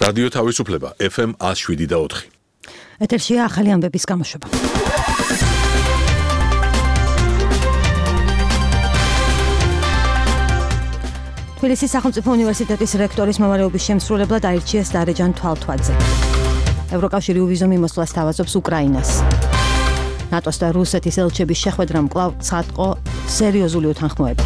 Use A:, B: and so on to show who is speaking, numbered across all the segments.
A: რადიო თავისუფლება FM 107.4.
B: ეთერშია ახალი ამბების გამოშვება. თბილისის სახელმწიფო უნივერსიტეტის რექტორის მოვალეობის შემსრულებლად აირჩიეს დარეჯან თვალთვაძე. ევროკავშირი უვიზო მიმოსვლას თავაზობს უკრაინას. ნატოს და რუსეთის ელჩების შეხვედრამ კვლავ ცხადყო სერიოზული უთანხმოება.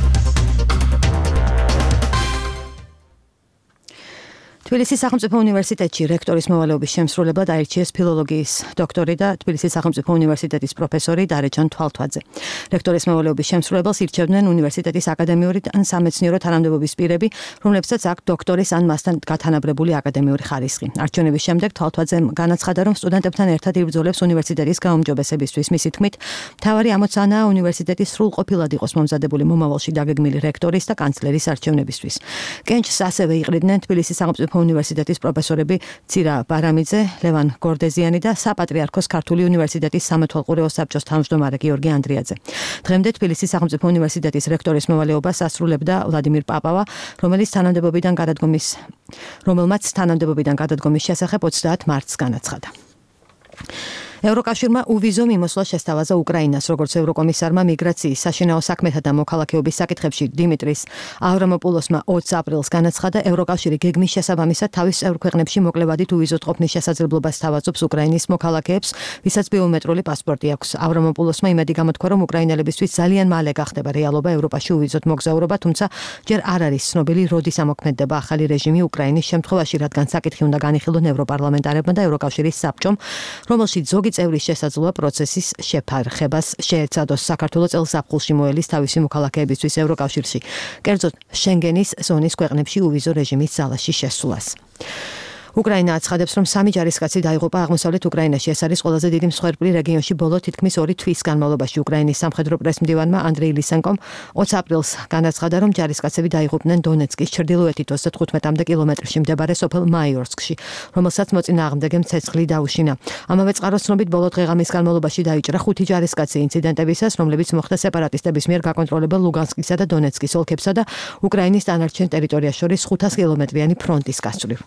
B: თბილისის სახელმწიფო უნივერსიტეტში რექტორის მოვალეობის შემსრულებლად აირჩიეს ფილოლოგიის დოქტორი და თბილისის სახელმწიფო უნივერსიტეტის პროფესორი დარეჯან თვალთვაძე. რექტორის მოვალეობის შემსრულებელს ირჩევდნენ უნივერსიტეტის აკადემიური ან სამეცნიერო თანამდებობის პირები, რომლებსაც აქვს დოქტორის ან მასთან გათანაბრებული აკადემიური ხარისხი. არჩევნების შემდეგ თვალთვაძემ განაცხადა, რომ სტუდენტებთან ერთად იბრძოლებს უნივერსიტეტის გაუმჯობესებისთვის. მისი თქმით, მთავარი ამოცანაა უნივერსიტეტის სრულყოფილად იყოს მომზადებული მომავალში დაგეგმილი რექტორის და კანცლერის არჩევნებისთვის. კენჭს ასევე იყრიდნენ თბილისის სახელმწიფო უნივერსიტეტის პროფესორები ცირა ბარამიძე, ლევან გორდეზიანი და საპატრიარქოს ქართული უნივერსიტეტის სამეთვალყურეო საბჭოს თავმჯდომარე გიორგი ანდრიაძე. დღემდე თბილისის სახელმწიფო უნივერსიტეტის რექტორის მოვალეობას ასრულებდა ვლადიმირ პაპავა, რომელმაც თანამდებობიდან გადადგომის შესახებ 30 მარტს განაცხადა. ევროკავშირმა უვიზო მიმოსვლა შესთავაზა უკრაინას, როგორც ევროკომისარმა მიგრაციის, საშინაო საქმეთა და მოქალაქეობის საკითხებში დიმიტრის ავრამოპულოსმა 20 აპრილს განაცხადა, ევროკავშირი გეგმის შესაბამისად თავის წევრ ქვეყნებში მოკლევადით უვიზოდ ყოფნის შესაძლებლობას თავაზობს უკრაინის მოქალაქეებს, ვისაც ბიომეტრიული პასპორტი აქვს. ავრამოპულოსმა იმედი გამოთქვა, რომ უკრაინელებისთვის ძალიან მალე გახდება რეალობა ევროპაში უვიზოდ მოგზაურობა, თუმცა ჯერ არ არის ცნობილი, როდის ამოქმედდება ახალი რეჟიმი უკრაინის შემთხვევაში, რადგან საკითხი უნდა განიხილონ ევროპარლამენტარებმა და ევროკავშირის საბჭომ, რომელშიც ზოგი წევრის შესაძლოა პროცესის შეფარხებას შეეცადოს. საქართველოს წელს ზაფხულში მოელის თავისი მოქალაქეებისთვის ევროკავშირში, კერძოდ შენგენის ზონის ქვეყნებში უვიზო რეჟიმის ძალაში შესვლას. უკრაინა აცხადებს, რომ 3 ჯარისკაცი დაიღუპა აღმოსავლეთ უკრაინაში. ეს არის ყველაზე დიდი მსხვერპლი რეგიონში ბოლო თითქმის 2 თვის განმავლობაში. უკრაინის სამხედრო პრესმდივანმა ანდრეი ლისენკომ 20 აპრილს განაცხადა, რომ ჯარისკაცები დაიღუპნენ დონეცკის ჩრდილოეთით 35 კილომეტრში მდებარე სოფელ მაიორსკში, რომელსაც მოწინააღმდეგემ ცეცხლი დაუშინა. ამავე წყაროს ცნობით, ბოლო დღე-ღამის განმავლობაში დაიჭრა 5 ჯარისკაცი ინციდენტებისას, რომლებიც მოხდა სეპარატისტების მიერ გაკონტროლებულ ლუგანსკისა და დონეცკის ოლქებსა და უკრაინის დანარჩენ ტერიტორიას შორის 500 კილომეტრიანი ფრონტის გასწვრივ.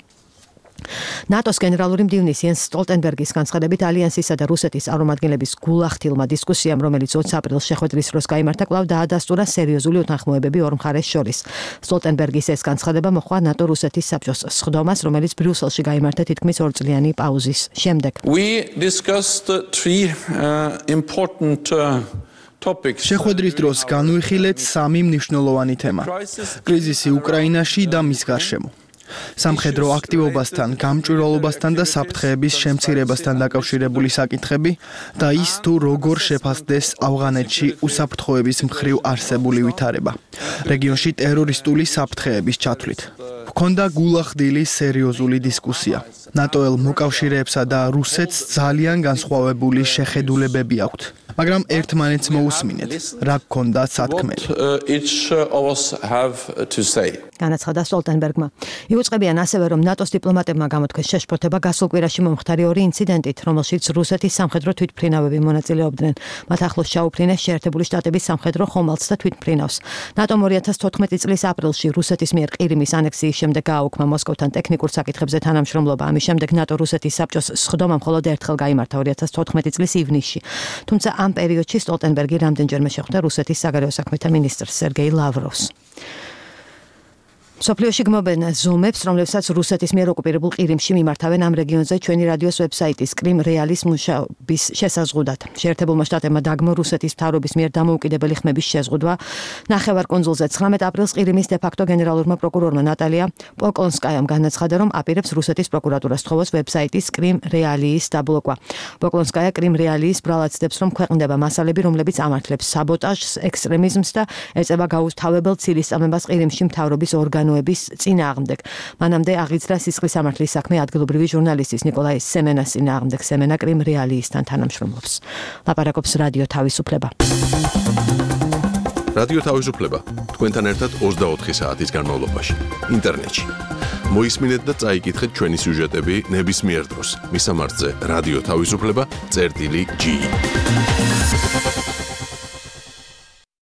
B: ნატოს გენერალური მდივნის იენს სტოლტენბერგის განცხადებით, ალიანსისა და რუსეთის წარმომადგენლების გულახდილმა დისკუსიამ, რომელიც 20 აპრილს შეხვედრის დროს გაიმართა, კვლავ დაადასტურა სერიოზული უთანხმოებები ორ მხარეს შორის. სტოლტენბერგის ეს განცხადება მოჰყვა ნატო-რუსეთის საბჭოს სხდომას, რომელიც ბრიუსელში გაიმართა თითქმის 2 წლიანი პაუზის შემდეგ.
C: We discussed 3 important
D: შეხვედრის დროს განვიხილეთ 3 მნიშვნელოვანი თემა: კრიზისი უკრაინაში და მის გარშემო. სამხედრო აქტივობასთან, გამჭვირვალობასთან და საფრთხეების შემცირებასთან დაკავშირებული საკითხები და ის თუ როგორ შეფასდეს ავღანეთში უსაფრთხოების მხრივ არსებული ვითარება, რეგიონში ტერორისტული საფრთხეების ჩათვლით. ჰქონდა გულახდილი სერიოზული დისკუსია. ნატოელ მოკავშირეებსა და რუსეთს ძალიან განსხვავებული შეხედულებები აქვთ, მაგრამ ერთმანეთს მოусმინეთ, რა გქონდა სათქმელი. განაცხადა სტოლტენბერგმა. იუწყებიან ასევე, რომ ნატოს დიპლომატებმა გამოთქვეს შეშფოთება გასულ კვირაში მომხდარი 2 ინციდენტით, რომელშიც რუსეთის სამხედრო თვითმფრინავები მონაწილეობდნენ. მათ ახლოს ჩაუფრინეს შეერთებული შტატების სამხედრო ხომალდს და თვითმფრინავს. ნატომ 2014 წლის აპრილში რუსეთის მიერ ყირიმის ანექსიის შემდეგ გააუქმა მოსკოვთან ტექნიკურ საკითხებზე თანამშრომლობა. ამის შემდეგ ნატო-რუსეთის საბჭოს სხდომა მხოლოდ ერთხელ გაიმართა 2014 წლის ივნისში. თუმცა ამ პერიოდში სტოლტენბერგი რამდენჯერმე შეხვდა რუსეთის საგარეო საქმეთა მინისტრს სერგეი ლავროვს. სოფლიოში გმობენ ზომებს, რომლებსაც რუსეთის მიერ ოკუპირებულ ყირიმში მიმართავენ ამ რეგიონზე ჩვენი რადიოს ვებსაიტის კრიმ რეალის მუშაობის შესაზღუდად. შეერთებულმა შტატებმა დაგმო რუსეთის მთავრობის მიერ დამოუკიდებელი ხმების შეზღუდვა. ნახევარ კუნძულზე 19 აპრილს ყირიმის დე-ფაქტო გენერალურმა პროკურორმა ნატალია პოკლონსკაიამ განაცხადა, რომ აპირებს რუსეთის პროკურატურას თხოვოს ვებსაიტის კრიმ რეალიის დაბლოკვა. პოკლონსკაია კრიმ რეალიის ბრალად ცდებს, რომ ქვეყნდება მასალები, რომლებიც ამართლებს საბოტაჟს, ექსტრემიზმს და ეწევა გაუთავებელ ცილისწამებას ყირიმში მთავრობის ორგანოების წინააღმდეგ. მანამდე აღიძრა სისხლის სამართლის საქმე ადგილობრივი ჟურნალისტის ნიკოლაი სემენას წინააღმდეგ. სემენა კრიმ რეალიისთან თანამშრომლობს. ლაპარაკობს რადიო თავისუფლება.
A: რადიო თავისუფლება თქვენთან ერთად 24 საათის განმავლობაში. ინტერნეტში. მოისმინეთ და წაიკითხეთ ჩვენი სიუჟეტები ნებისმიერ დროს. მისამართზე რადიო თავისუფლება წერტილი G.